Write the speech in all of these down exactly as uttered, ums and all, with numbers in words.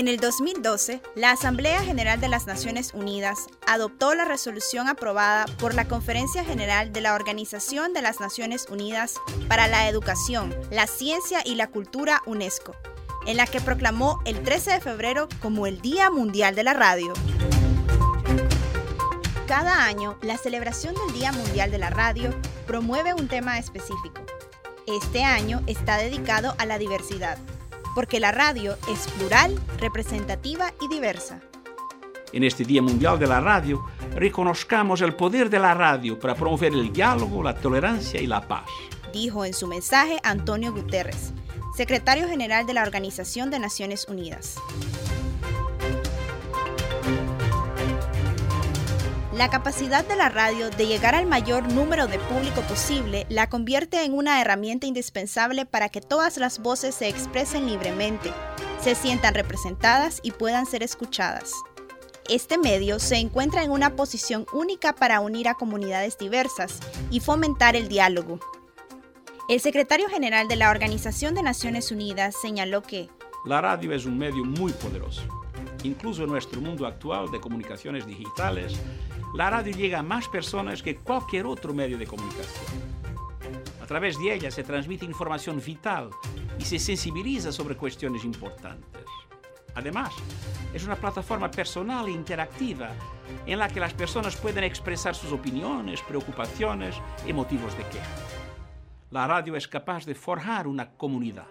En el dos mil doce, la Asamblea General de las Naciones Unidas adoptó la resolución aprobada por la Conferencia General de la Organización de las Naciones Unidas para la Educación, la Ciencia y la Cultura UNESCO, en la que proclamó el trece de febrero como el Día Mundial de la Radio. Cada año, la celebración del Día Mundial de la Radio promueve un tema específico. Este año está dedicado a la diversidad, porque la radio es plural, representativa y diversa. En este Día Mundial de la Radio, reconozcamos el poder de la radio para promover el diálogo, la tolerancia y la paz, dijo en su mensaje Antonio Guterres, secretario general de la Organización de Naciones Unidas. La capacidad de la radio de llegar al mayor número de público posible la convierte en una herramienta indispensable para que todas las voces se expresen libremente, se sientan representadas y puedan ser escuchadas. Este medio se encuentra en una posición única para unir a comunidades diversas y fomentar el diálogo. El secretario general de la Organización de Naciones Unidas señaló que la radio es un medio muy poderoso. Incluso en nuestro mundo actual de comunicaciones digitales, la radio llega a más personas que cualquier otro medio de comunicación. A través de ella se transmite información vital y se sensibiliza sobre cuestiones importantes. Además, es una plataforma personal e interactiva en la que las personas pueden expresar sus opiniones, preocupaciones y motivos de queja. La radio es capaz de forjar una comunidad.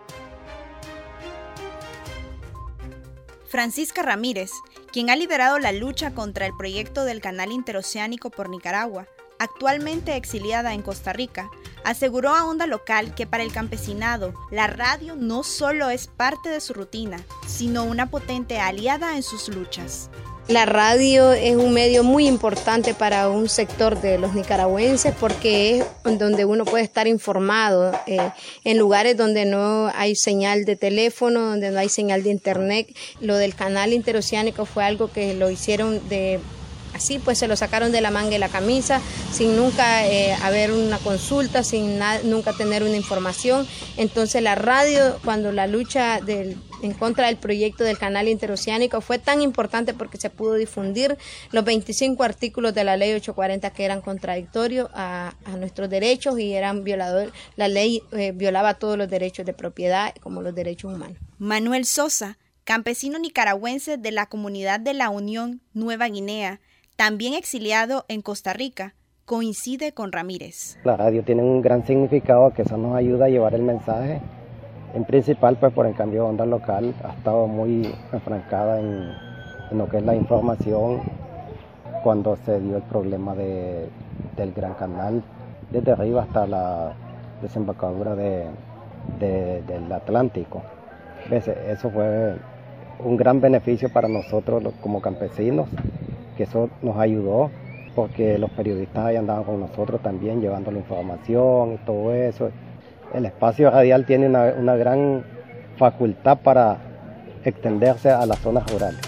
Francisca Ramírez, quien ha liderado la lucha contra el proyecto del Canal Interoceánico por Nicaragua, actualmente exiliada en Costa Rica, aseguró a Onda Local que para el campesinado, la radio no solo es parte de su rutina, sino una potente aliada en sus luchas. La radio es un medio muy importante para un sector de los nicaragüenses porque es donde uno puede estar informado eh, en lugares donde no hay señal de teléfono, donde no hay señal de internet. Lo del canal interoceánico fue algo que lo hicieron de así, pues se lo sacaron de la manga de la camisa, sin nunca eh, haber una consulta, sin na- nunca tener una información. Entonces la radio, cuando la lucha del en contra del proyecto del canal interoceánico fue tan importante porque se pudo difundir los veinticinco artículos de la ley ochocientos cuarenta que eran contradictorios a, a nuestros derechos y eran violadores. La ley eh, violaba todos los derechos de propiedad como los derechos humanos. Manuel Sosa, campesino nicaragüense de la comunidad de la Unión Nueva Guinea, también exiliado en Costa Rica, coincide con Ramírez. La radio tiene un gran significado que eso nos ayuda a llevar el mensaje. En principal, pues por el cambio de Onda Local, ha estado muy enfrancada en, en lo que es la información cuando se dio el problema de, del Gran Canal, desde arriba hasta la desembocadura de, de, del Atlántico. Eso fue un gran beneficio para nosotros como campesinos, que eso nos ayudó, porque los periodistas ahí andaban con nosotros también, llevando la información y todo eso. El espacio radial tiene una, una gran facultad para extenderse a las zonas rurales.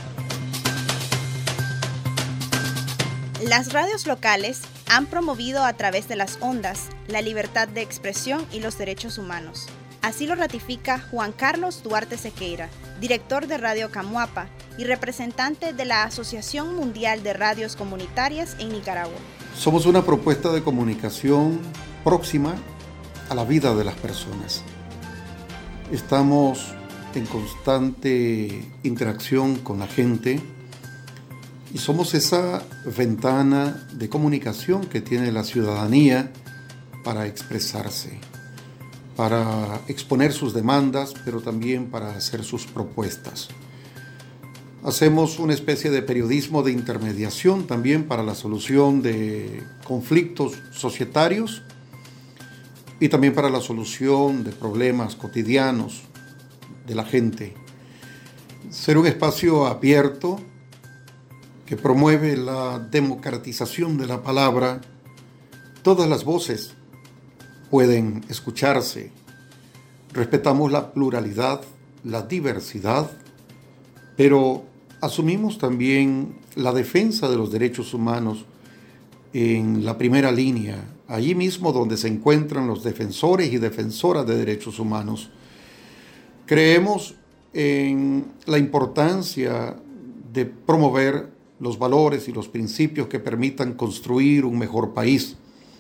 Las radios locales han promovido a través de las ondas la libertad de expresión y los derechos humanos. Así lo ratifica Juan Carlos Duarte Sequeira, director de Radio Camuapa y representante de la Asociación Mundial de Radios Comunitarias en Nicaragua. Somos una propuesta de comunicación próxima a la vida de las personas. Estamos en constante interacción con la gente y somos esa ventana de comunicación que tiene la ciudadanía para expresarse, para exponer sus demandas, pero también para hacer sus propuestas. Hacemos una especie de periodismo de intermediación también para la solución de conflictos societarios y también para la solución de problemas cotidianos de la gente. Ser un espacio abierto que promueve la democratización de la palabra. Todas las voces pueden escucharse. Respetamos la pluralidad, la diversidad, pero asumimos también la defensa de los derechos humanos en la primera línea, allí mismo donde se encuentran los defensores y defensoras de derechos humanos. Creemos en la importancia de promover los valores y los principios que permitan construir un mejor país.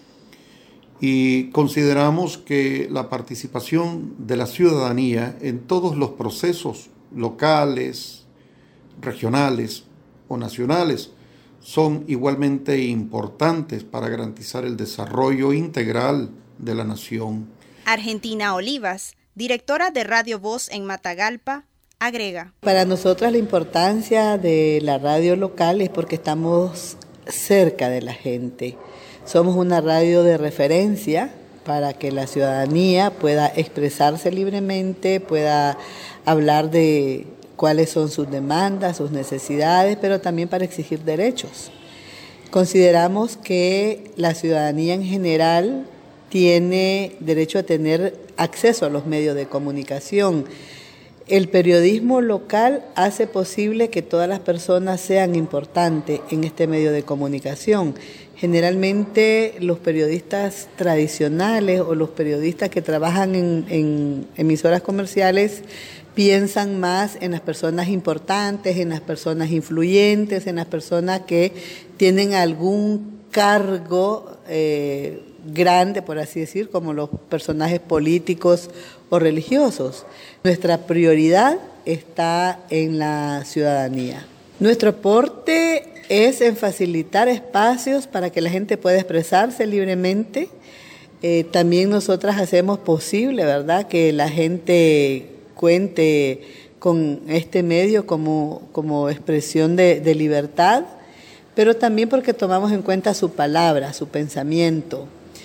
Y consideramos que la participación de la ciudadanía en todos los procesos locales, regionales o nacionales son igualmente importantes para garantizar el desarrollo integral de la nación. Argentina Olivas, directora de Radio Voz en Matagalpa, agrega. Para nosotras la importancia de la radio local es porque estamos cerca de la gente. Somos una radio de referencia para que la ciudadanía pueda expresarse libremente, pueda hablar de cuáles son sus demandas, sus necesidades, pero también para exigir derechos. Consideramos que la ciudadanía en general tiene derecho a tener acceso a los medios de comunicación. El periodismo local hace posible que todas las personas sean importantes en este medio de comunicación. Generalmente los periodistas tradicionales o los periodistas que trabajan en, en emisoras comerciales piensan más en las personas importantes, en las personas influyentes, en las personas que tienen algún cargo eh, grande, por así decir, como los personajes políticos o religiosos. Nuestra prioridad está en la ciudadanía. Nuestro aporte es en facilitar espacios para que la gente pueda expresarse libremente. Eh, también nosotras hacemos posible, ¿verdad?, que la gente cuente con este medio como, como expresión de, de libertad, pero también porque tomamos en cuenta su palabra, su pensamiento,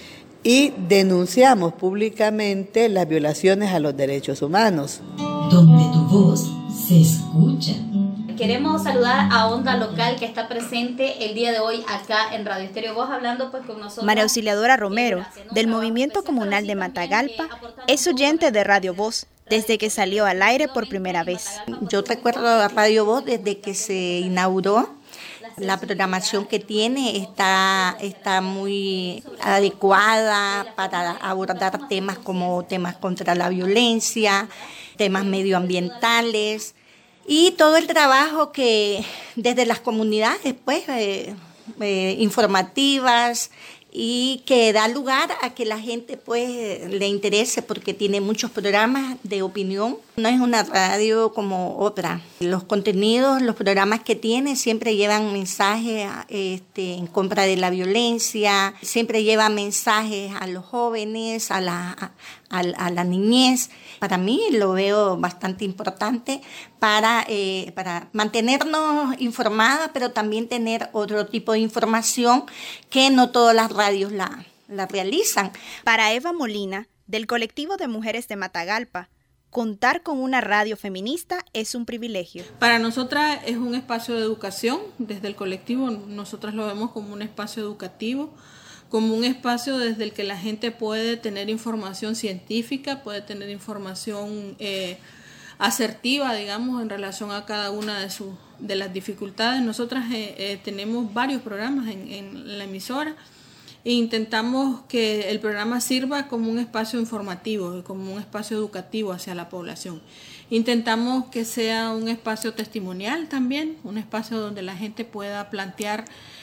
y denunciamos públicamente las violaciones a los derechos humanos. Donde tu voz se escucha. Queremos saludar a Onda Local, que está presente el día de hoy acá en Radio Estéreo Voz, hablando pues con nosotros. María Auxiliadora Romero, del Movimiento Comunal de Matagalpa, es oyente de Radio Voz desde que salió al aire por primera vez. Yo recuerdo a Radio Voz desde que se inauguró. La programación que tiene está, está muy adecuada para abordar temas como temas contra la violencia, temas medioambientales y todo el trabajo que desde las comunidades, pues, eh, eh, informativas, y que da lugar a que la gente pues le interese porque tiene muchos programas de opinión. No es una radio como otra. Los contenidos, los programas que tiene siempre llevan mensajes este, en contra de la violencia, siempre llevan mensajes a los jóvenes, a la, a, a la niñez. Para mí lo veo bastante importante para, eh, para mantenernos informadas, pero también tener otro tipo de información que no todas las radios la, la realizan. Para Eva Molina, del colectivo de mujeres de Matagalpa, contar con una radio feminista es un privilegio. Para nosotras es un espacio de educación. Desde el colectivo nosotras lo vemos como un espacio educativo, como un espacio desde el que la gente puede tener información científica, puede tener información eh, asertiva, digamos, en relación a cada una de, sus, de las dificultades. Nosotras eh, eh, tenemos varios programas en, en la emisora e intentamos que el programa sirva como un espacio informativo, como un espacio educativo hacia la población. Intentamos que sea un espacio testimonial también, un espacio donde la gente pueda plantear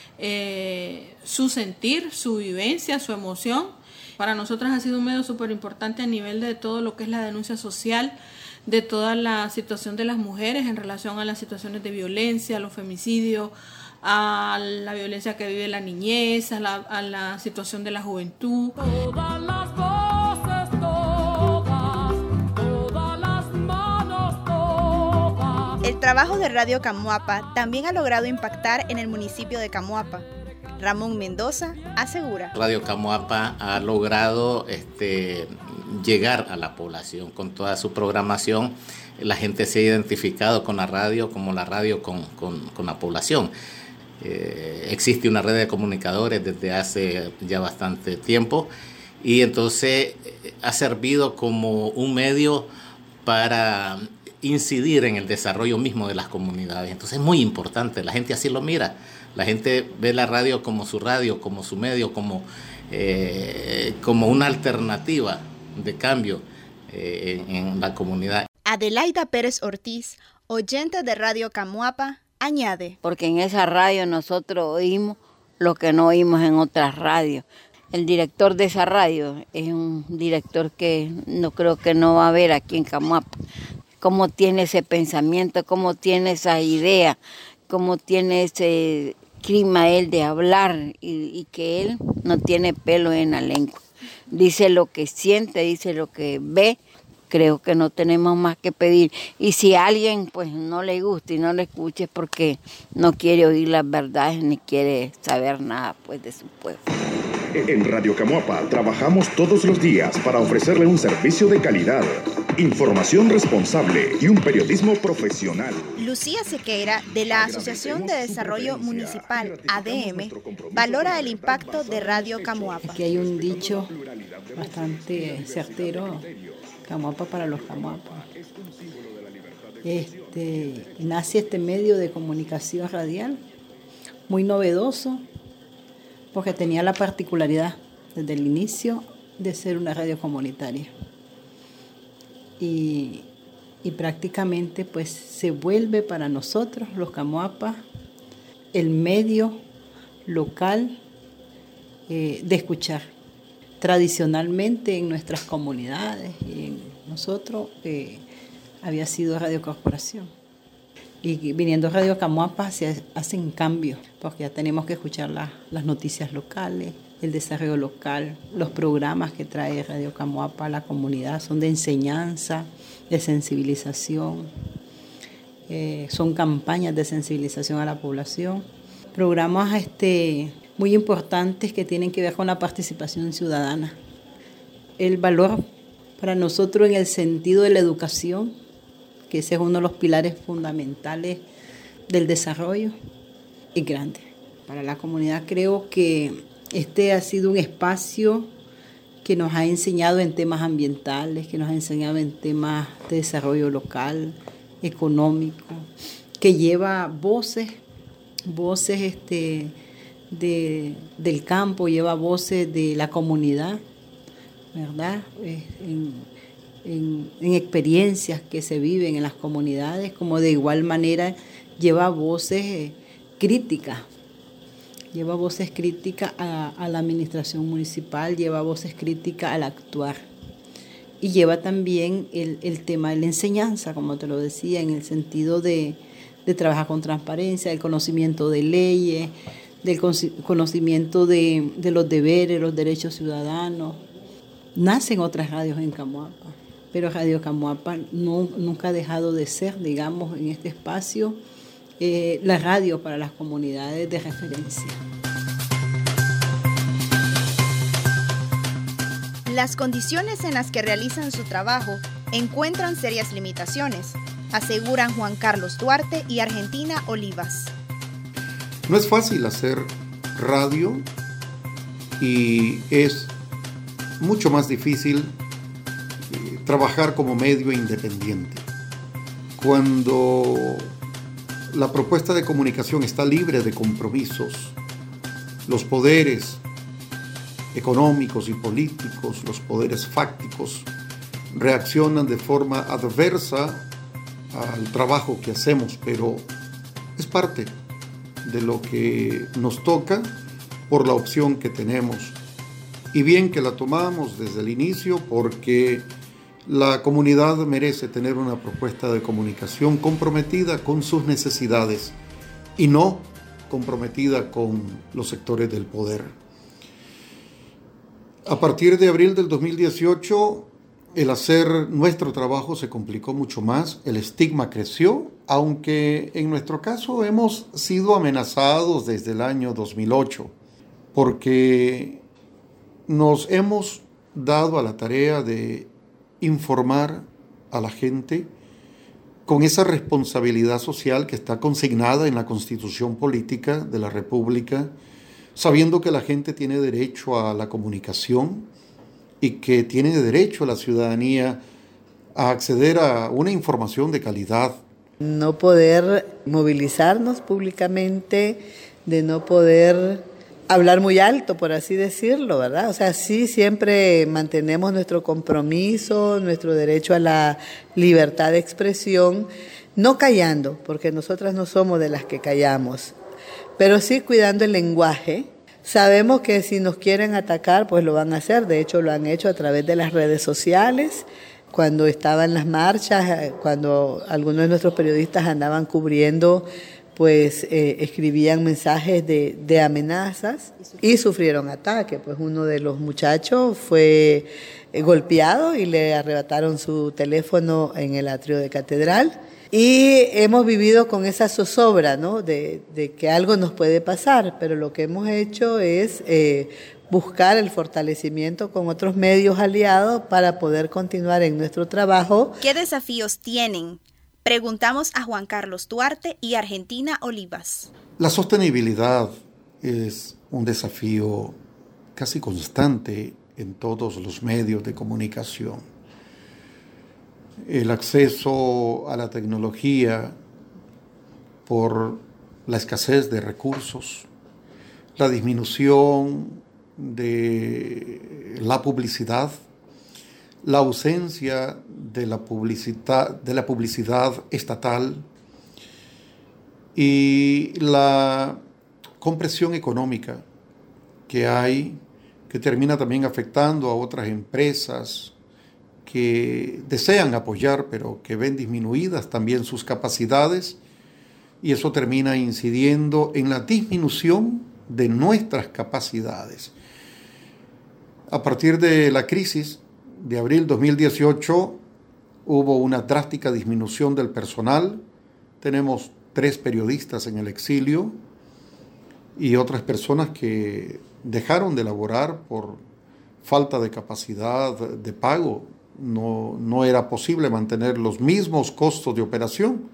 Eh, su sentir, su vivencia, su emoción. Para nosotros ha sido un medio súper importante a nivel de todo lo que es la denuncia social, de toda la situación de las mujeres en relación a las situaciones de violencia, a los femicidios, a la violencia que vive la niñez, a la, a la situación de la juventud. Todas las voces, todas, todas las manos, todas. El trabajo de Radio Camuapa también ha logrado impactar en el municipio de Camuapa. Ramón Mendoza asegura. Radio Camuapa ha logrado este, llegar a la población con toda su programación. La gente se ha identificado con la radio como la radio con, con, con la población. Eh, existe una red de comunicadores desde hace ya bastante tiempo y entonces eh, ha servido como un medio para incidir en el desarrollo mismo de las comunidades. Entonces es muy importante, la gente así lo mira. La gente ve la radio como su radio, como su medio, como, eh, como una alternativa de cambio eh, en, en la comunidad. Adelaida Pérez Ortiz, oyente de Radio Camuapa, añade: porque en esa radio nosotros oímos lo que no oímos en otras radios. El director de esa radio es un director que no creo que no va a haber aquí en Camuapa. Cómo tiene ese pensamiento, cómo tiene esa idea, cómo tiene ese clima él de hablar y, y que él no tiene pelo en la lengua. Dice lo que siente, dice lo que ve. Creo que no tenemos más que pedir. Y si a alguien pues no le gusta y no le escuche, porque no quiere oír las verdades ni quiere saber nada pues de su pueblo. En Radio Camuapa trabajamos todos los días para ofrecerle un servicio de calidad, información responsable y un periodismo profesional. Lucía Sequeira, de la Asociación de Desarrollo Municipal, A D M, valora el impacto de Radio Camuapa. Aquí hay un dicho bastante certero: Camuapa para los Camuapas. Este, nace este medio de comunicación radial muy novedoso, porque tenía la particularidad desde el inicio de ser una radio comunitaria. Y, y prácticamente pues se vuelve para nosotros, los Camuapas, el medio local eh, de escuchar. Tradicionalmente en nuestras comunidades y en nosotros eh, había sido Radio Corporación. Y viniendo a Radio Camuapa se hacen cambios, porque ya tenemos que escuchar la, las noticias locales, el desarrollo local, los programas que trae Radio Camuapa a la comunidad son de enseñanza, de sensibilización, eh, son campañas de sensibilización a la población, programas este, muy importantes que tienen que ver con la participación ciudadana. El valor para nosotros en el sentido de la educación, que ese es uno de los pilares fundamentales del desarrollo, es grande. Para la comunidad creo que este ha sido un espacio que nos ha enseñado en temas ambientales, que nos ha enseñado en temas de desarrollo local, económico, que lleva voces, voces este, de, del campo, lleva voces de la comunidad, ¿verdad? En, en, en experiencias que se viven en las comunidades, como de igual manera lleva voces eh, críticas, lleva voces críticas a, a la administración municipal, lleva voces críticas al actuar. Y lleva también el, el tema de la enseñanza, como te lo decía, en el sentido de, de trabajar con transparencia, el conocimiento de leyes, del conocimiento de, de los deberes, los derechos ciudadanos. Nacen otras radios en Camuapa, pero Radio Camuapa no, nunca ha dejado de ser, digamos, en este espacio, eh, la radio para las comunidades de referencia. Las condiciones en las que realizan su trabajo encuentran serias limitaciones, aseguran Juan Carlos Duarte y Argentina Olivas. No es fácil hacer radio y es mucho más difícil eh, trabajar como medio independiente. Cuando la propuesta de comunicación está libre de compromisos, los poderes económicos y políticos, los poderes fácticos, reaccionan de forma adversa al trabajo que hacemos, pero es parte de lo que nos toca por la opción que tenemos. Y bien que la tomamos desde el inicio, porque la comunidad merece tener una propuesta de comunicación comprometida con sus necesidades y no comprometida con los sectores del poder. A partir de abril del dos mil dieciocho, el hacer nuestro trabajo se complicó mucho más, el estigma creció, aunque en nuestro caso hemos sido amenazados desde el año dos mil ocho, porque nos hemos dado a la tarea de informar a la gente con esa responsabilidad social que está consignada en la Constitución Política de la República, sabiendo que la gente tiene derecho a la comunicación y que tiene derecho a la ciudadanía a acceder a una información de calidad. No poder movilizarnos públicamente, de no poder hablar muy alto, por así decirlo, ¿verdad? O sea, sí siempre mantenemos nuestro compromiso, nuestro derecho a la libertad de expresión, no callando, porque nosotras no somos de las que callamos, pero sí cuidando el lenguaje. Sabemos que si nos quieren atacar, pues lo van a hacer. De hecho, lo han hecho a través de las redes sociales. Cuando estaban las marchas, cuando algunos de nuestros periodistas andaban cubriendo, pues eh, escribían mensajes de, de amenazas y sufrieron ataque. Pues uno de los muchachos fue eh, golpeado y le arrebataron su teléfono en el atrio de Catedral. Y hemos vivido con esa zozobra, ¿no? De, de que algo nos puede pasar, pero lo que hemos hecho es eh, buscar el fortalecimiento con otros medios aliados para poder continuar en nuestro trabajo. ¿Qué desafíos tienen? Preguntamos a Juan Carlos Duarte y Argentina Olivas. La sostenibilidad es un desafío casi constante en todos los medios de comunicación. El acceso a la tecnología por la escasez de recursos, la disminución de la publicidad, la ausencia de la publicidad, de la publicidad estatal y la compresión económica que hay, que termina también afectando a otras empresas que desean apoyar, pero que ven disminuidas también sus capacidades, y eso termina incidiendo en la disminución de nuestras capacidades. A partir de la crisis de abril dos mil dieciocho, hubo una drástica disminución del personal. Tenemos tres periodistas en el exilio y otras personas que dejaron de laborar por falta de capacidad de pago. No, no era posible mantener los mismos costos de operación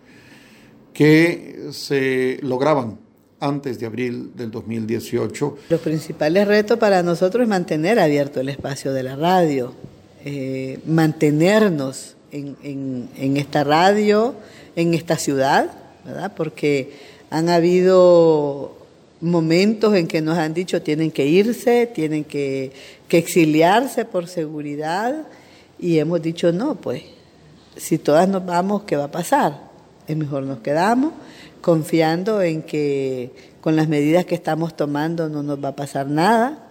que se lograban antes de abril del dos mil dieciocho. Los principales retos para nosotros es mantener abierto el espacio de la radio, eh, mantenernos en, en, en esta radio, en esta ciudad, ¿verdad? Porque han habido momentos en que nos han dicho tienen que irse, tienen que, que exiliarse por seguridad. Y hemos dicho, no, pues, si todas nos vamos, ¿qué va a pasar? Es mejor nos quedamos, confiando en que con las medidas que estamos tomando no nos va a pasar nada,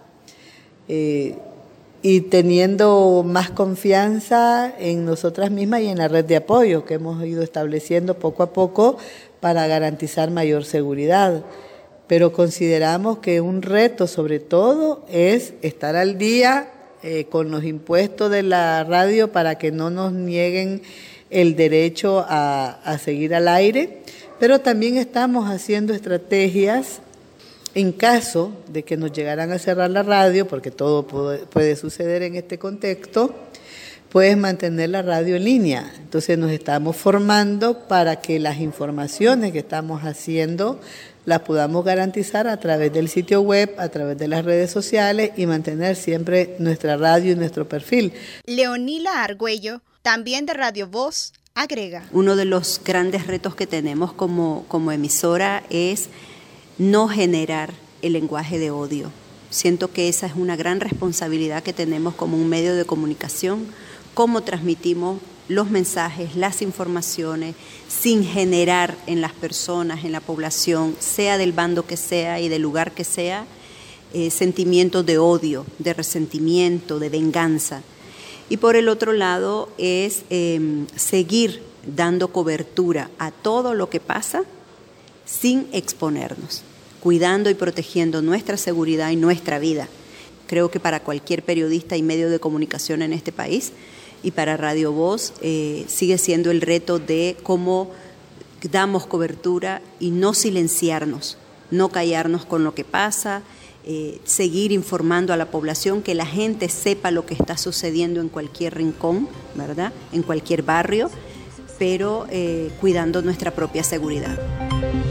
eh, y teniendo más confianza en nosotras mismas y en la red de apoyo que hemos ido estableciendo poco a poco para garantizar mayor seguridad. Pero consideramos que un reto, sobre todo, es estar al día Eh, con los impuestos de la radio para que no nos nieguen el derecho a, a seguir al aire, pero también estamos haciendo estrategias en caso de que nos llegaran a cerrar la radio, porque todo puede, puede suceder en este contexto, pues mantener la radio en línea. Entonces nos estamos formando para que las informaciones que estamos haciendo las podamos garantizar a través del sitio web, a través de las redes sociales y mantener siempre nuestra radio y nuestro perfil. Leonila Argüello, también de Radio Voz, agrega. Uno de los grandes retos que tenemos como, como emisora es no generar el lenguaje de odio. Siento que esa es una gran responsabilidad que tenemos como un medio de comunicación, cómo transmitimos los mensajes, las informaciones, sin generar en las personas, en la población, sea del bando que sea y del lugar que sea, eh, sentimientos de odio, de resentimiento, de venganza. Y por el otro lado es eh, seguir dando cobertura a todo lo que pasa sin exponernos, cuidando y protegiendo nuestra seguridad y nuestra vida. Creo que para cualquier periodista y medio de comunicación en este país, y para Radio Voz eh, sigue siendo el reto de cómo damos cobertura y no silenciarnos, no callarnos con lo que pasa, eh, seguir informando a la población, que la gente sepa lo que está sucediendo en cualquier rincón, ¿verdad? En cualquier barrio, pero eh, cuidando nuestra propia seguridad.